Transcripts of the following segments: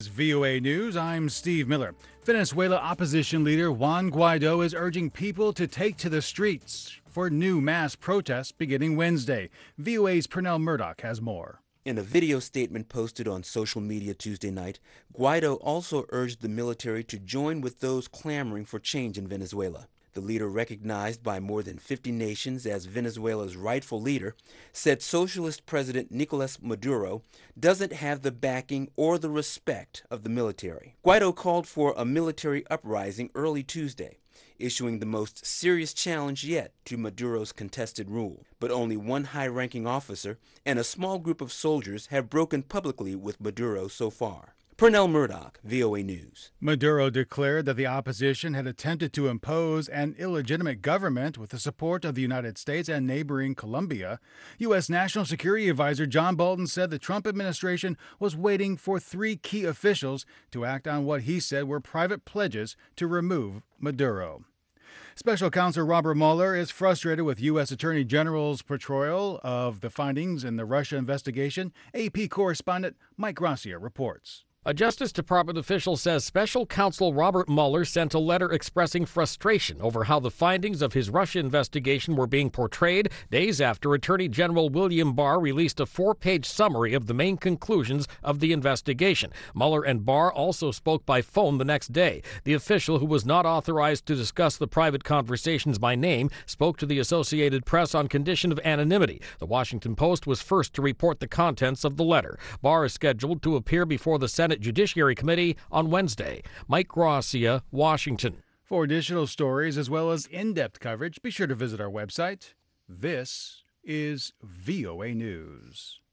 VOA News, I'm Steve Miller. Venezuela opposition leader Juan Guaido is urging people to take to the streets for new mass protests beginning Wednesday. VOA's Pernell Murdoch has more. In a video statement posted on social media Tuesday night, Guaido also urged the military to join with those clamoring for change in Venezuela. The leader, recognized by more than 50 nations as Venezuela's rightful leader, said Socialist President Nicolas Maduro doesn't have the backing or the respect of the military. Guaido called for a military uprising early Tuesday, issuing the most serious challenge yet to Maduro's contested rule. But only one high-ranking officer and a small group of soldiers have broken publicly with Maduro so far. Pernell Murdoch, VOA News. Maduro declared that the opposition had attempted to impose an illegitimate government with the support of the United States and neighboring Colombia. U.S. National Security Advisor John Bolton said the Trump administration was waiting for three key officials to act on what he said were private pledges to remove Maduro. Special Counsel Robert Mueller is frustrated with U.S. Attorney General's portrayal of the findings in the Russia investigation. AP correspondent Mike Gracia reports. A Justice Department official says Special Counsel Robert Mueller sent a letter expressing frustration over how the findings of his Russia investigation were being portrayed days after Attorney General William Barr released a 4-page summary of the main conclusions of the investigation. Mueller and Barr also spoke by phone the next day. The official, who was not authorized to discuss the private conversations by name, spoke to the Associated Press on condition of anonymity. The Washington Post was first to report the contents of the letter. Barr is scheduled to appear before the Senate Judiciary Committee on Wednesday. Mike Gracia, Washington. For additional stories as well as in-depth coverage, be sure to visit our website. This is VOA News.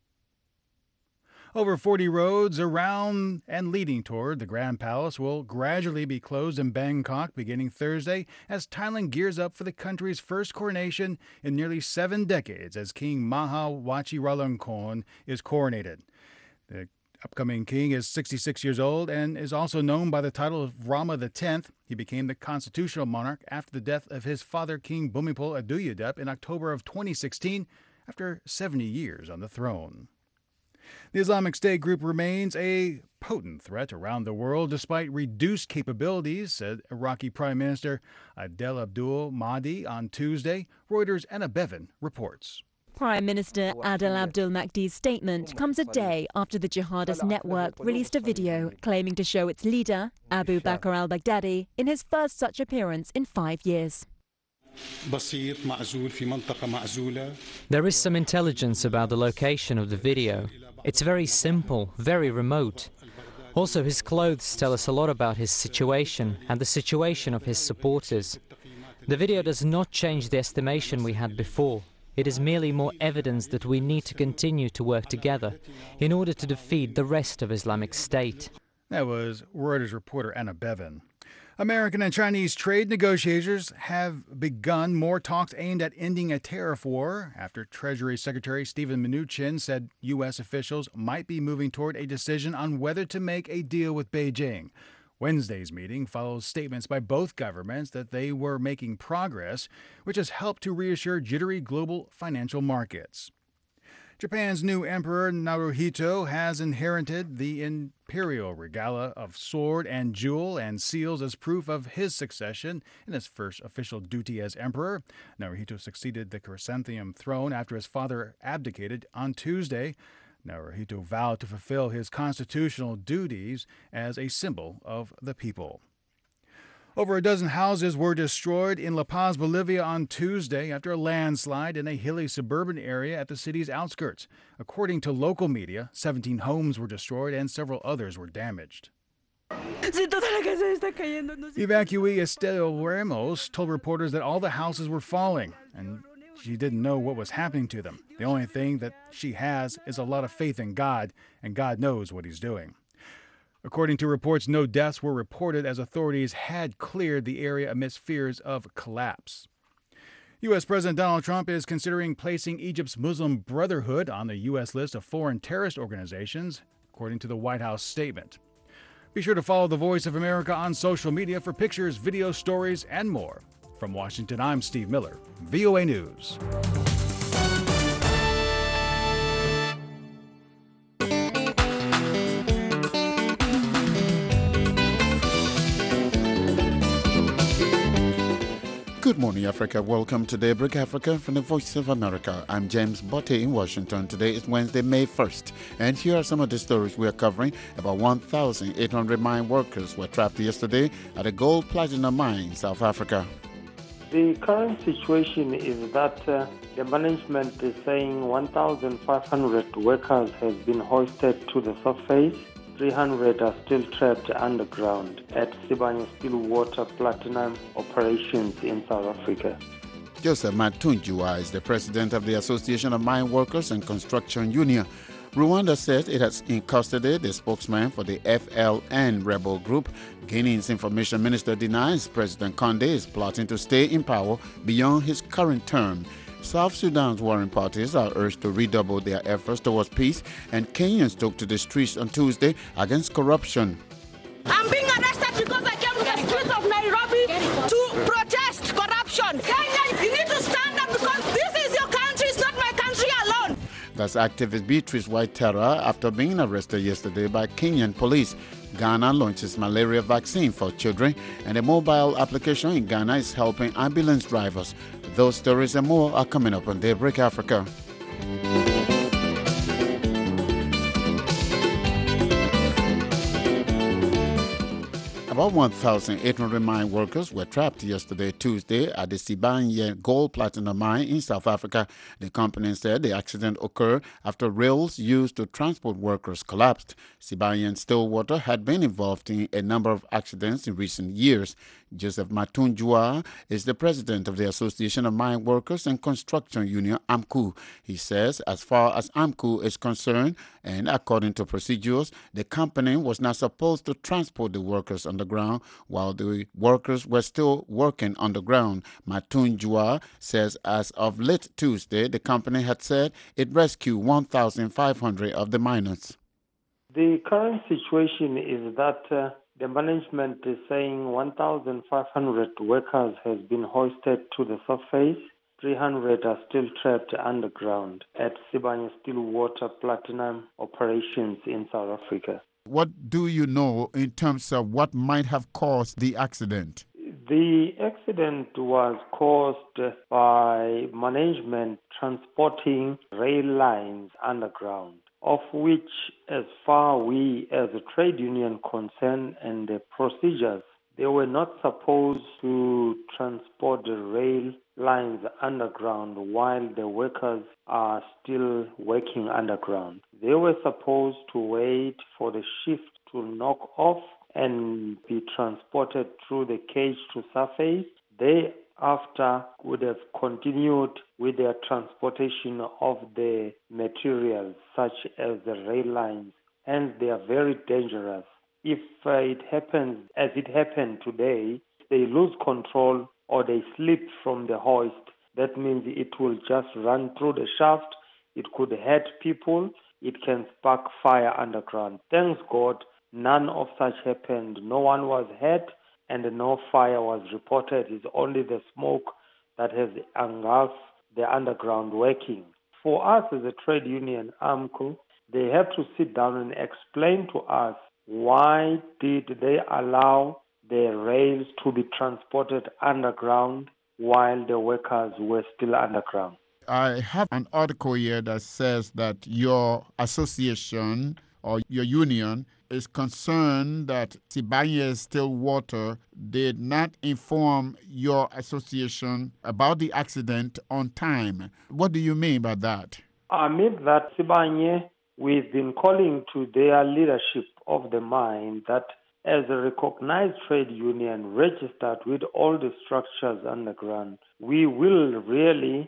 Over 40 roads around and leading toward the Grand Palace will gradually be closed in Bangkok beginning Thursday as Thailand gears up for the country's first coronation in nearly 7 decades as King Maha Vajiralongkorn is coronated. The upcoming king is 66 years old and is also known by the title of Rama X. He became the constitutional monarch after the death of his father, King Bhumibol Adulyadej, in October of 2016 after 70 years on the throne. The Islamic State group remains a potent threat around the world despite reduced capabilities, said Iraqi Prime Minister Adel Abdul Mahdi on Tuesday. Reuters' Anna Bevan reports. Prime Minister Adel Abdul Mahdi's statement comes a day after the jihadist network released a video claiming to show its leader, Abu Bakr al-Baghdadi, in his first such appearance in 5 years. There is some intelligence about the location of the video. It's very simple, very remote. Also, his clothes tell us a lot about his situation and the situation of his supporters. The video does not change the estimation we had before. It is merely more evidence that we need to continue to work together in order to defeat the rest of Islamic State. That was Reuters reporter Anna Bevan. American and Chinese trade negotiators have begun more talks aimed at ending a tariff war after Treasury Secretary Steven Mnuchin said U.S. officials might be moving toward a decision on whether to make a deal with Beijing. Wednesday's meeting follows statements by both governments that they were making progress, which has helped to reassure jittery global financial markets. Japan's new emperor Naruhito has inherited the imperial regalia of sword and jewel and seals as proof of his succession in his first official duty as emperor. Naruhito succeeded the chrysanthemum throne after his father abdicated on Tuesday. Naruhito vowed to fulfill his constitutional duties as a symbol of the people. Over a dozen houses were destroyed in La Paz, Bolivia on Tuesday after a landslide in a hilly suburban area at the city's outskirts. According to local media, 17 homes were destroyed and several others were damaged. Evacuee Estelle Ramos told reporters that all the houses were falling and she didn't know what was happening to them. The only thing that she has is a lot of faith in God, and God knows what he's doing. According to reports, no deaths were reported as authorities had cleared the area amidst fears of collapse. U.S. President Donald Trump is considering placing Egypt's Muslim Brotherhood on the U.S. list of foreign terrorist organizations, according to the White House statement. Be sure to follow The Voice of America on social media for pictures, video stories, and more. From Washington, I'm Steve Miller, VOA News. Good morning, Africa. Welcome to Daybreak Africa from the Voice of America. I'm James Botte in Washington. Today is Wednesday, May 1st. And here are some of the stories we are covering. About 1,800 mine workers were trapped yesterday at a gold platinum mine in South Africa. The current situation is that the management is saying 1,500 workers have been hoisted to the surface. 300 are still trapped underground at Sibanye Stillwater Platinum operations in South Africa. Joseph Matunjua is the president of the Association of Mine Workers and Construction Union. Rwanda says it has in custody the spokesman for the FLN rebel group. Guinea's information minister denies President Condé is plotting to stay in power beyond his current term. South Sudan's warring parties are urged to redouble their efforts towards peace, and Kenyans took to the streets on Tuesday against corruption. I'm being arrested because I came to the streets of Nairobi to protest corruption. Kenya, you need to stand up because this is your country, it's not my country alone. That's activist Beatrice Waitara after being arrested yesterday by Kenyan police. Ghana launches malaria vaccine for children, and a mobile application in Ghana is helping ambulance drivers. Those stories and more are coming up on Daybreak Africa. About 1,800 mine workers were trapped yesterday, Tuesday, at the Sibanye gold platinum mine in South Africa. The company said the accident occurred after rails used to transport workers collapsed. Sibanye and Stillwater had been involved in a number of accidents in recent years. Joseph Matunjua is the president of the Association of Mine Workers and Construction Union, AMCU. He says as far as AMCU is concerned, and according to procedures, the company was not supposed to transport the workers underground while the workers were still working underground. Matunjua says as of late Tuesday, the company had said it rescued 1,500 of the miners. The current situation is that the management is saying 1,500 workers have been hoisted to the surface. 300 are still trapped underground at Sibanye Stillwater Platinum operations in South Africa. What do you know in terms of what might have caused the accident? The accident was caused by management transporting rail lines underground, of which, as far we as a trade union concerned and the procedures, they were not supposed to transport the rail lines underground while the workers are still working underground. They were supposed to wait for the shift to knock off and be transported through the cage to surface. They after would have continued with their transportation of the materials such as the rail lines, and they are very dangerous. If it happens as it happened today, they lose control or they slip from the hoist, that means it will just run through the shaft, it could hurt people, it can spark fire underground. Thanks God, none of such happened. No one was hurt and no fire was reported. It's only the smoke that has engulfed the underground working. For us as a trade union, AMCU, they have to sit down and explain to us why did they allow the rails to be transported underground while the workers were still underground. I have an article here that says that your association or your union is concerned that Sibanye Stillwater did not inform your association about the accident on time. What do you mean by that? I mean that Sibanye, we've been calling to their leadership of the mine that as a recognized trade union registered with all the structures underground, we will really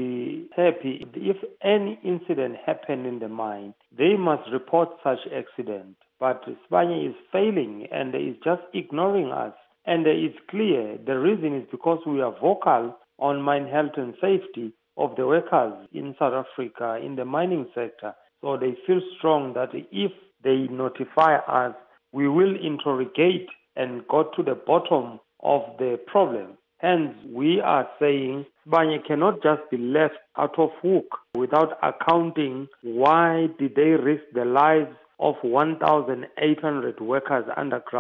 be happy if any incident happen in the mine. They must report such accident. But Sibanye is failing and is just ignoring us. And it's clear the reason is because we are vocal on mine health and safety of the workers in South Africa in the mining sector. So they feel strong that if they notify us, we will interrogate and go to the bottom of the problem. Hence, we are saying Sibanye cannot just be left out of hook without accounting why did they risk the lives of 1,800 workers underground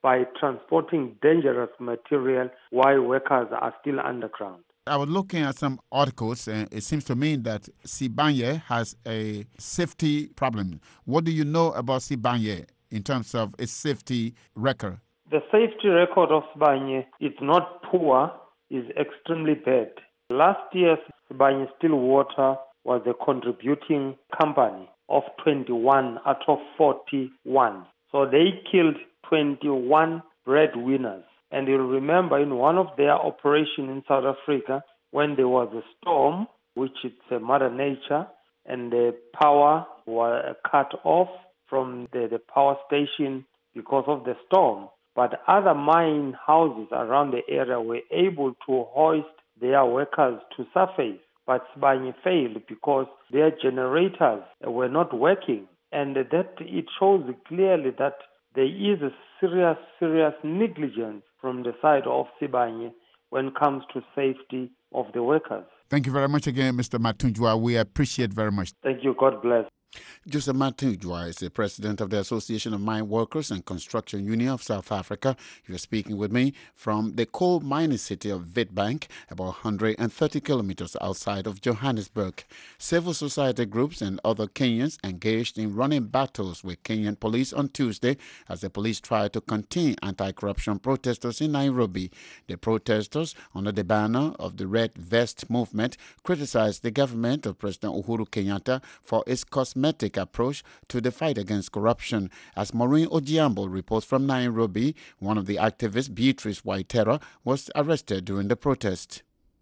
by transporting dangerous material while workers are still underground. I was looking at some articles, and it seems to me that Sibanye has a safety problem. What do you know about Sibanye in terms of its safety record? The safety record of Sibanye is not poor, is extremely bad. Last year, Sibanye Stillwater was a contributing company of 21 out of 41. So they killed 21 breadwinners. And you'll remember in one of their operations in South Africa, when there was a storm, which is Mother Nature, and the power was cut off from the power station because of the storm. But other mine houses around the area were able to hoist their workers to surface. But Sibanye failed because their generators were not working. And that it shows clearly that there is a serious negligence from the side of Sibanye when it comes to safety of the workers. Thank you very much again, Mr. Matunjwa. We appreciate very much. Thank you. God bless. Joseph Matunjwa is the president of the Association of Mine Workers and Construction Union of South Africa. He was speaking with me from the coal mining city of Witbank, about 130 kilometers outside of Johannesburg. Civil society groups and other Kenyans engaged in running battles with Kenyan police on Tuesday as the police tried to contain anti-corruption protesters in Nairobi. The protesters, under the banner of the Red Vest movement, criticized the government of President Uhuru Kenyatta for its cosmetic approach to the fight against corruption. As Maureen Ojiambo reports from Nairobi, one of the activists, Beatrice Waitera, was arrested during the protest.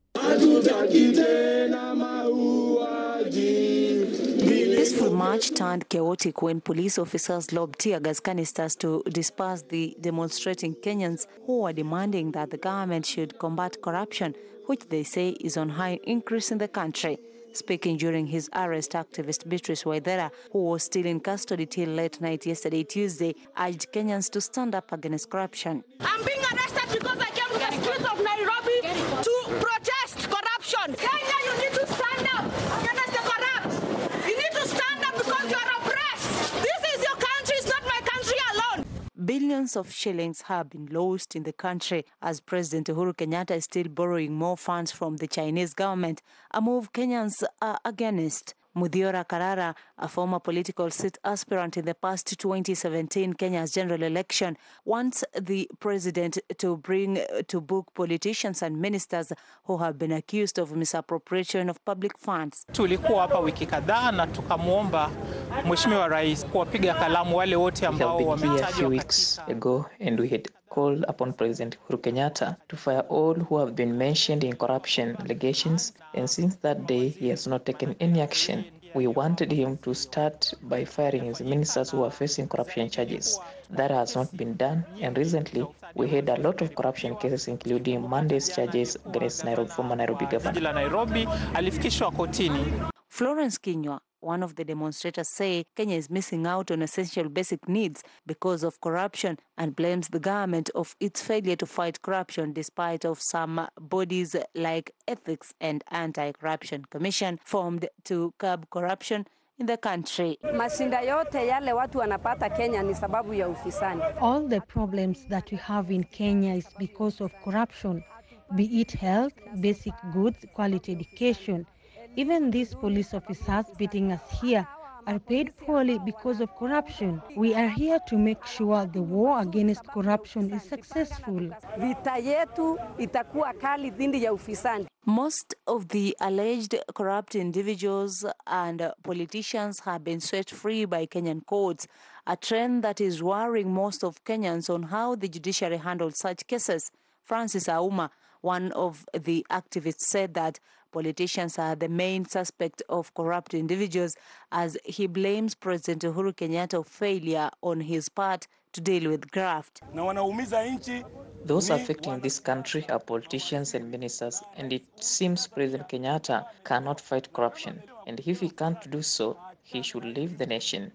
The peaceful march turned chaotic when police officers lobbed tear gas canisters to disperse the demonstrating Kenyans who were demanding that the government should combat corruption, which they say is on high increase in the country. Speaking during his arrest, activist Beatrice Waithera, who was still in custody till late night yesterday, Tuesday, urged Kenyans to stand up against corruption. I'm being arrested because I came to the streets of Nairobi to protest corruption. Kenya, you need to stand up against the corrupt. You need to stand up because you are oppressed. This is your country, it's not my country alone. Billions of shillings have been lost in the country as President Uhuru Kenyatta is still borrowing more funds from the Chinese government, a move Kenyans are against. Muthiora Karara, a former political seat aspirant in the past 2017 Kenya's general election, wants the president to bring to book politicians and ministers who have been accused of misappropriation of public funds. Tulikuwa hapa wiki kadhaa na tukamwomba Mheshimiwa Rais kuwapiga kalamu wale wote ambao wametajwa a few weeks ago, and we had called upon President Uhuru Kenyatta to fire all who have been mentioned in corruption allegations, and since that day he has not taken any action. We wanted him to start by firing his ministers who are facing corruption charges. That has not been done, and recently we had a lot of corruption cases, including Monday's charges against former Nairobi governor. Florence Kinyua, one of the demonstrators, say Kenya is missing out on essential basic needs because of corruption and blames the government of its failure to fight corruption despite of some bodies like Ethics and Anti-Corruption Commission formed to curb corruption in the country. Mashinda yote yale watu wanapata Kenya ni sababu ya ufisadi. All the problems that we have in Kenya is because of corruption, be it health, basic goods, quality education. Even these police officers beating us here are paid poorly because of corruption. We are here to make sure the war against corruption is successful. Vita yetu itakuwa kali dhidi ya ufisadi. Most of the alleged corrupt individuals and politicians have been set free by Kenyan courts, a trend that is worrying most of Kenyans on how the judiciary handles such cases. Francis Auma, one of the activists, said that politicians are the main suspect of corrupt individuals as he blames President Uhuru Kenyatta of failure on his part to deal with graft. Those affecting this country are politicians and ministers, and it seems President Kenyatta cannot fight corruption. And if he can't do so, he should leave the nation.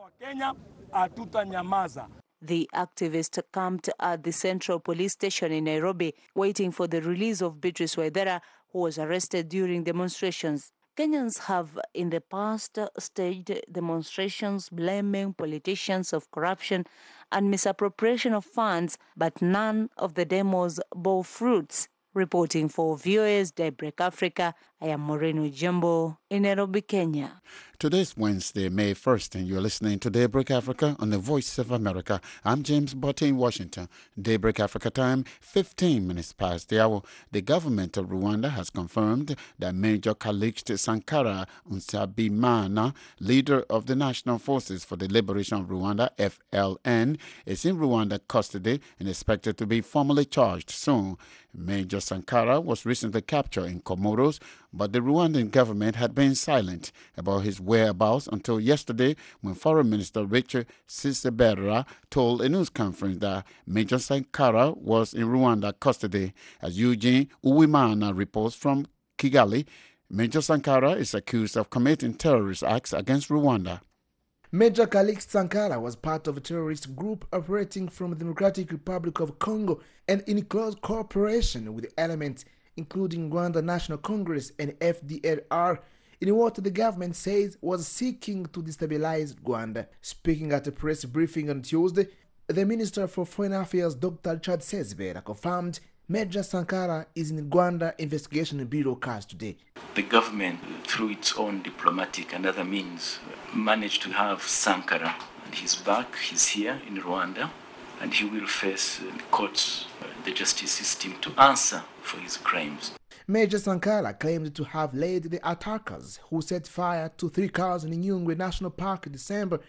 The activist camped at the Central Police Station in Nairobi, waiting for the release of Beatrice Waithera, who was arrested during demonstrations. Kenyans have in the past staged demonstrations blaming politicians of corruption and misappropriation of funds, but none of the demos bore fruits. Reporting for VOA's Daybreak Africa, I am Moreno Jumbo in Nairobi, Kenya. Today's Wednesday, May 1st, and you're listening to Daybreak Africa on the Voice of America. I'm James Botte in Washington. Daybreak Africa time, 15 minutes past the hour. The government of Rwanda has confirmed that Major Calixte Sankara Nsabimana, leader of the National Forces for the Liberation of Rwanda, FLN, is in Rwanda custody and expected to be formally charged soon. Major Sankara was recently captured in Comoros, but the Rwandan government had been silent about his whereabouts until yesterday when Foreign Minister Richard Sisebera told a news conference that Major Sankara was in Rwanda custody. As Eugene Uwimana reports from Kigali, Major Sankara is accused of committing terrorist acts against Rwanda. Major Calixte Sankara was part of a terrorist group operating from the Democratic Republic of Congo and in close cooperation with elements including Rwanda National Congress and FDLR, in what the government says was seeking to destabilize Rwanda. Speaking at a press briefing on Tuesday, the Minister for Foreign Affairs, Dr. Richard Sezibera, confirmed Major Sankara is in Rwanda Investigation Bureau custody. The government, through its own diplomatic and other means, managed to have Sankara, and he's back, he's here in Rwanda, and he will face the courts, the justice system, to answer for his crimes. Major Sankara claimed to have led the attackers who set fire to 3 cars in Nyungwe National Park in December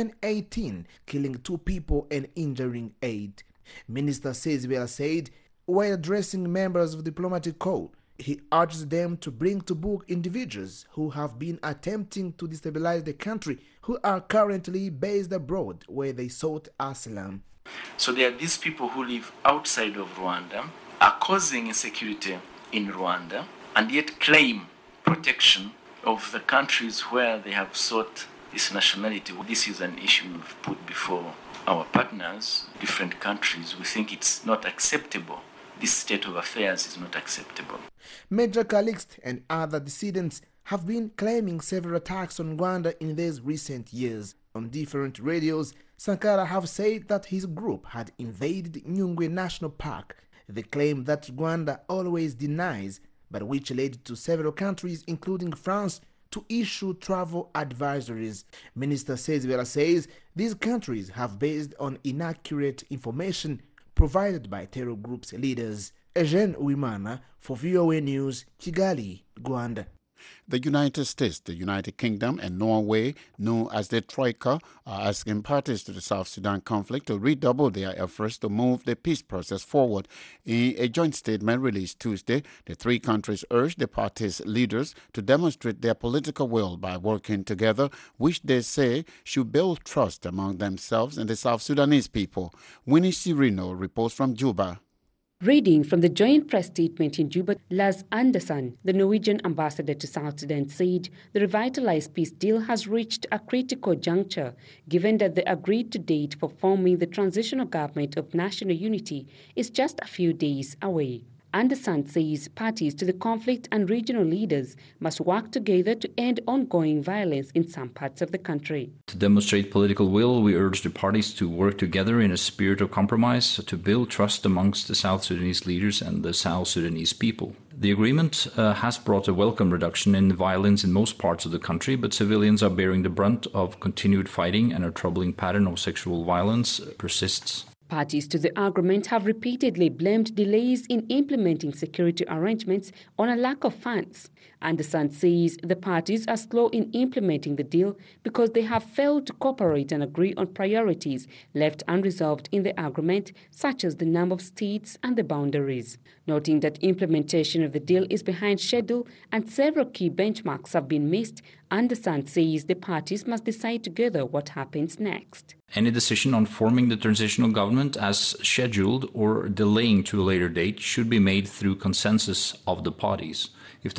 2018, killing 2 people and injuring 8. Minister Sezibera said, while addressing members of the diplomatic corps, he urged them to bring to book individuals who have been attempting to destabilize the country, who are currently based abroad where they sought asylum. So there are these people who live outside of Rwanda, are causing insecurity in Rwanda, and yet claim protection of the countries where they have sought this nationality. This is an issue we've put before our partners, different countries. We think it's not acceptable. This state of affairs is not acceptable. Major Calixte and other dissidents have been claiming several attacks on Rwanda in these recent years. On different radios, Sankara have said that his group had invaded Nyungwe National Park. They claim that Rwanda always denies, but which led to several countries, including France, to issue travel advisories. Minister Sezibera says these countries have based on inaccurate information provided by terror groups' leaders. Eugene Uwimana for VOA News, Kigali, Rwanda. The United States, the United Kingdom, and Norway, known as the Troika, are asking parties to the South Sudan conflict to redouble their efforts to move the peace process forward. In a joint statement released Tuesday, the 3 countries urged the parties' leaders to demonstrate their political will by working together, which they say should build trust among themselves and the South Sudanese people. Winnie Sirino reports from Juba. Reading from the joint press statement in Juba, Lars Andersson, the Norwegian ambassador to South Sudan, said the revitalized peace deal has reached a critical juncture, given that the agreed date for forming the transitional government of national unity is just a few days away. Andersson says parties to the conflict and regional leaders must work together to end ongoing violence in some parts of the country. To demonstrate political will, we urge the parties to work together in a spirit of compromise to build trust amongst the South Sudanese leaders and the South Sudanese people. The agreement has brought a welcome reduction in violence in most parts of the country, but civilians are bearing the brunt of continued fighting, and a troubling pattern of sexual violence persists. Parties to the agreement have repeatedly blamed delays in implementing security arrangements on a lack of funds. Andersson says the parties are slow in implementing the deal because they have failed to cooperate and agree on priorities left unresolved in the agreement, such as the number of states and the boundaries. Noting that implementation of the deal is behind schedule and several key benchmarks have been missed, Andersson says the parties must decide together what happens next. Any decision on forming the transitional government as scheduled or delaying to a later date should be made through consensus of the parties. If the parties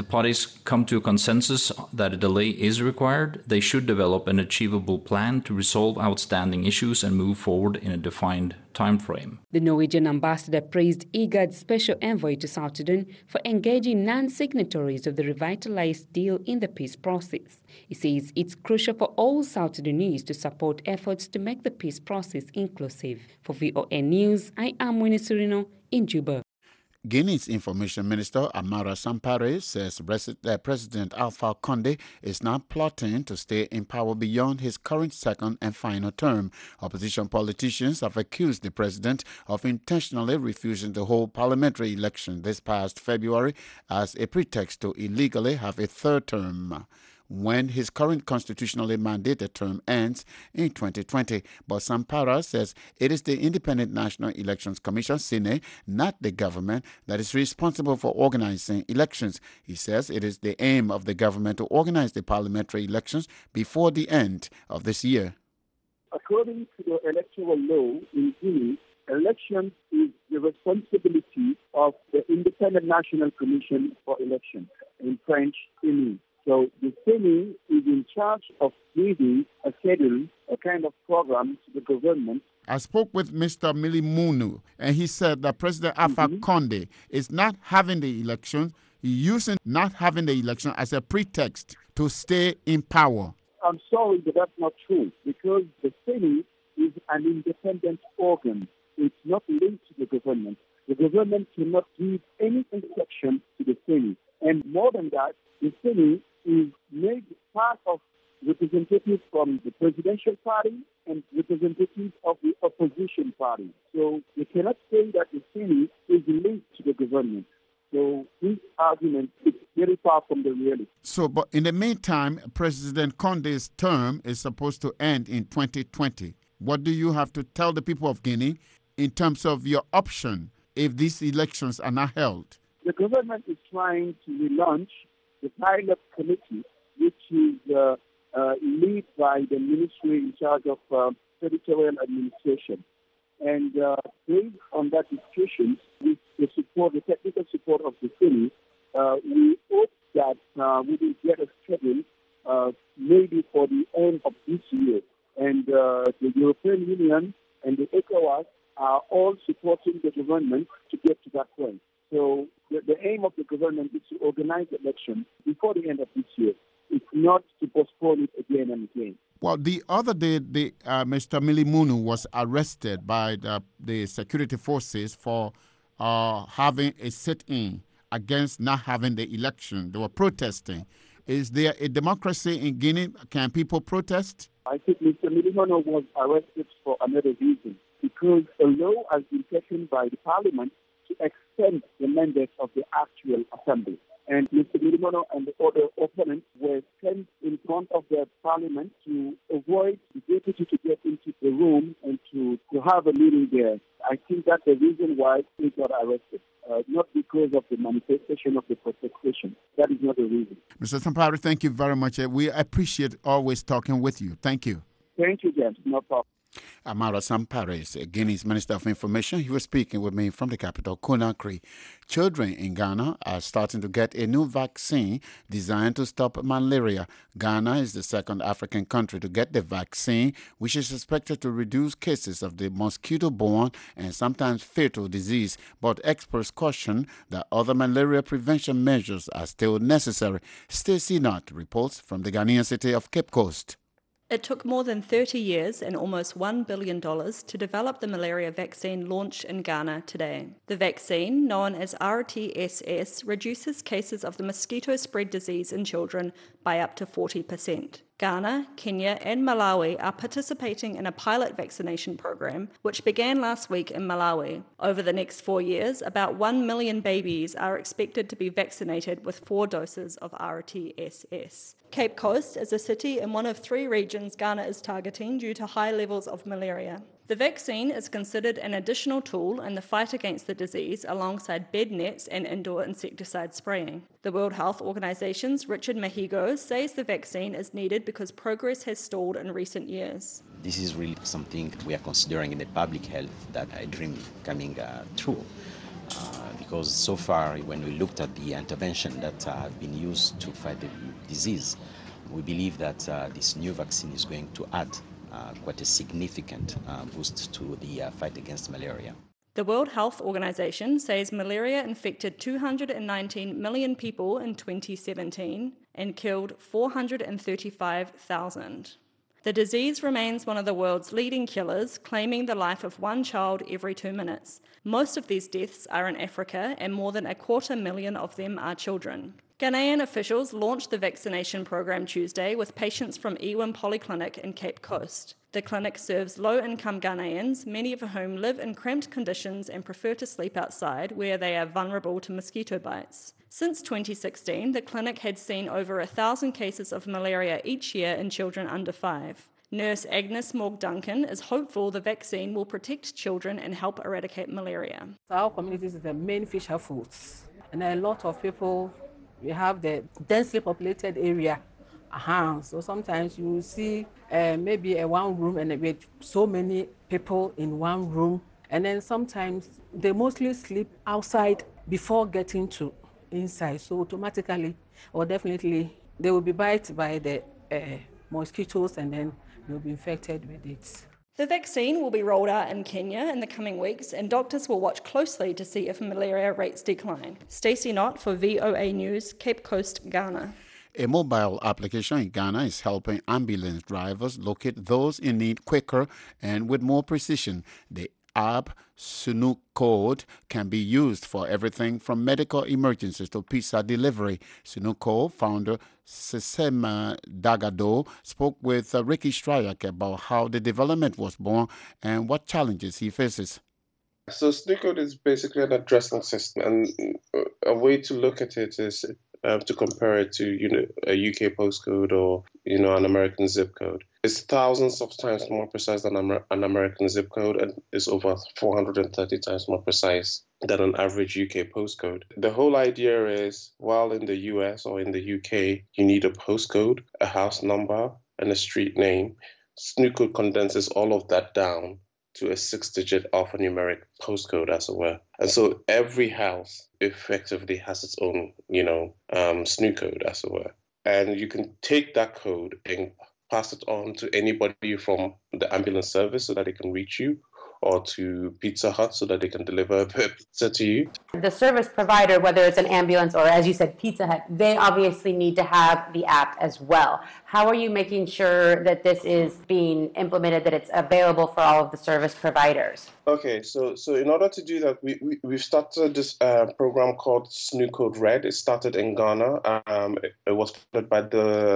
come to a consensus that a delay is required, they should develop an achievable plan to resolve outstanding issues and move forward in a defined time frame. The Norwegian ambassador praised IGAD's special envoy to South Sudan for engaging non-signatories of the revitalized deal in the peace process. He says it's crucial for all South Sudanese to support efforts to make the peace process inclusive. For VOA News, I am Winnie Surino in Juba. Guinea's Information Minister Amara Sampare says President Alpha Condé is now plotting to stay in power beyond his current second and final term. Opposition politicians have accused the president of intentionally refusing to hold parliamentary election this past February as a pretext to illegally have a third term when his current constitutionally mandated term ends in 2020. But Sampara says it is the Independent National Elections Commission, CINE, not the government, that is responsible for organizing elections. He says it is the aim of the government to organize the parliamentary elections before the end of this year. According to the electoral law in Guinea, elections is the responsibility of the Independent National Commission for Elections, in French, CINE. So the CINE is in charge of giving a schedule, a kind of program to the government. I spoke with Mr. Milimunu, and he said that President Alpha Condé is not having the election, using not having the election as a pretext to stay in power. I'm sorry, but that's not true, because the CINE is an independent organ. It's not linked to the government. The government cannot give any instruction to the CINE. And more than that, the CINE is made part of representatives from the presidential party and representatives of the opposition party. So we cannot say that the CINE is linked to the government. So this argument is very far from the reality. So, but in the meantime, President Condé's term is supposed to end in 2020. What do you have to tell the people of Guinea in terms of your option if these elections are not held? The government is trying to relaunch the pilot committee, which is led by the ministry in charge of territorial administration. And based on that discussion, with the support, the technical support of the CINE, we hope that we will get a schedule maybe for the end of this year. And the European Union and the ECOWAS are all supporting the government to get to that point. So the aim of the government is to organize elections before the end of this year. It's not to postpone it again and again. Well, the other day, Mr. Milimunu was arrested by the security forces for having a sit-in against not having the election. They were protesting. Is there a democracy in Guinea? Can people protest? I think Mr. Milimunu was arrested for another reason, because a law has been taken by the parliament to extend the mandate of the actual assembly. And Mr. Milimunu and the other opponents were sent in front of the parliament to avoid the deputy to get into the room and to have a meeting there. I think that's the reason why he got arrested, not because of the manifestation of the protestation. That is not the reason. Mr. Sampare, thank you very much. We appreciate always talking with you. Thank you. Thank you, James. No problem. Amara Sampare is Guinea's Minister of Information. He was speaking with me from the capital, Conakry. Children in Ghana are starting to get a new vaccine designed to stop malaria. Ghana is the second African country to get the vaccine, which is expected to reduce cases of the mosquito-borne and sometimes fatal disease. But experts caution that other malaria prevention measures are still necessary. Stacey Knott reports from the Ghanaian city of Cape Coast. It took more than 30 years and almost $1 billion to develop the malaria vaccine launched in Ghana today. The vaccine, known as RTSS, reduces cases of the mosquito spread disease in children by up to 40%. Ghana, Kenya and Malawi are participating in a pilot vaccination program which began last week in Malawi. Over the next 4 years, about 1 million babies are expected to be vaccinated with 4 doses of RTSS. Cape Coast is a city in one of 3 regions Ghana is targeting due to high levels of malaria. The vaccine is considered an additional tool in the fight against the disease alongside bed nets and indoor insecticide spraying. The World Health Organization's Richard Mahigo says the vaccine is needed because progress has stalled in recent years. This is really something we are considering in the public health, that dream coming true. because so far when we looked at the intervention that have been used to fight the disease, we believe that this new vaccine is going to add quite a significant boost to the fight against malaria. The World Health Organization says malaria infected 219 million people in 2017 and killed 435,000. The disease remains one of the world's leading killers, claiming the life of one child every 2 minutes. Most of these deaths are in Africa, and more than 250,000 of them are children. Ghanaian officials launched the vaccination program Tuesday with patients from Ewin Polyclinic in Cape Coast. The clinic serves low-income Ghanaians, many of whom live in cramped conditions and prefer to sleep outside, where they are vulnerable to mosquito bites. Since 2016, the clinic had seen over 1,000 cases of malaria each year in children under 5. Nurse Agnes Morg-Duncan is hopeful the vaccine will protect children and help eradicate malaria. Our communities is the main fisher foods, and a lot of people, we have the densely populated area. So sometimes you will see maybe a one room and with so many people in one room, and then sometimes they mostly sleep outside before getting to inside. So automatically or definitely they will be bitten by the mosquitoes, and then they'll be infected with it. The vaccine will be rolled out in Kenya in the coming weeks, and doctors will watch closely to see if malaria rates decline. Stacey Knott for VOA News, Cape Coast, Ghana. A mobile application in Ghana is helping ambulance drivers locate those in need quicker and with more precision. The app Sunucode can be used for everything from medical emergencies to pizza delivery. Sunucode founder Sesema Dagado spoke with Ricky Stryak about how the development was born and what challenges he faces. So Sunucode is basically an addressing system, and a way to look at it is to compare it to a UK postcode or an American zip code. It's thousands of times more precise than an American zip code, and is over 430 times more precise than an average UK postcode. The whole idea is, while in the US or in the UK you need a postcode, a house number, and a street name, Sunucode condenses all of that down to a 6-digit alphanumeric postcode, as it were. And so every house effectively has its own, Sunucode, as it were. And you can take that code and pass it on to anybody from the ambulance service so that they can reach you, or to Pizza Hut so that they can deliver the pizza to you. The service provider, whether it's an ambulance or, as you said, Pizza Hut, they obviously need to have the app as well. How are you making sure that this is being implemented, that it's available for all of the service providers? Okay, so in order to do that, we've started this program called Sunucode Red. It started in Ghana. It was funded by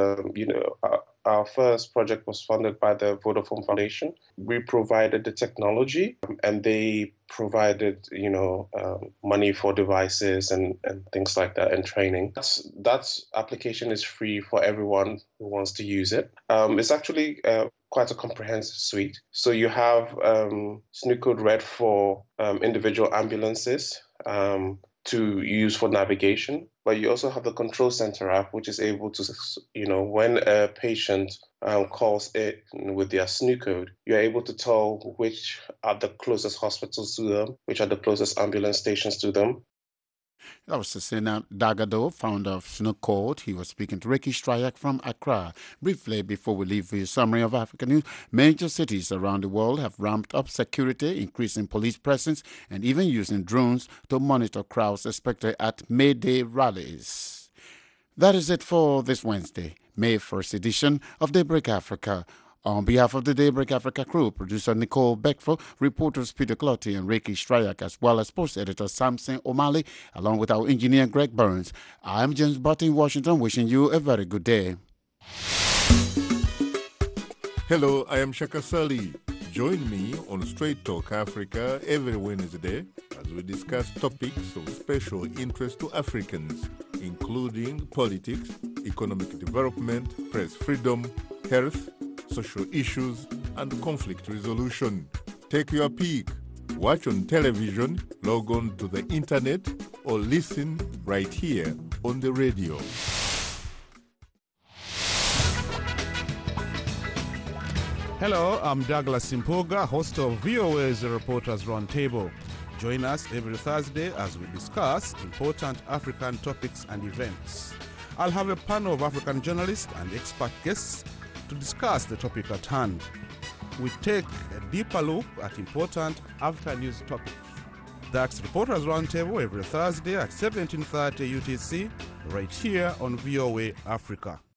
our first project was funded by the Vodafone Foundation. We provided the technology, and they provided, money for devices and things like that, and training. That application is free for everyone who wants to use it. It's actually quite a comprehensive suite. So you have Sunucode Red for individual ambulances to use for navigation, but you also have the Control Center app, which is able to, when a patient calls it with their Sunucode, you're able to tell which are the closest hospitals to them, which are the closest ambulance stations to them. That was Sesema Dagado, founder of Sunucode. He was speaking to Ricky Stryak from Accra. Briefly, before we leave for your summary of African news, major cities around the world have ramped up security, increasing police presence, and even using drones to monitor crowds expected at May Day rallies. That is it for this Wednesday, May 1st edition of Daybreak Africa. On behalf of the Daybreak Africa crew, producer Nicole Beckford, reporters Peter Clotty and Ricky Stryak, as well as post editor Samson O'Malley, along with our engineer Greg Burns, I'm James Butt in Washington, wishing you a very good day. Hello, I am Shaka Sali. Join me on Straight Talk Africa every Wednesday as we discuss topics of special interest to Africans, including politics, economic development, press freedom, health, social issues, and conflict resolution. Take your pick. Watch on television, log on to the internet, or listen right here on the radio. Hello, I'm Douglas Simpoga, host of VOA's Reporters Roundtable. Join us every Thursday as we discuss important African topics and events. I'll have a panel of African journalists and expert guests to discuss the topic at hand. We take a deeper look at important African news topics. That's Reporters Roundtable every Thursday at 17:30 UTC, right here on VOA Africa.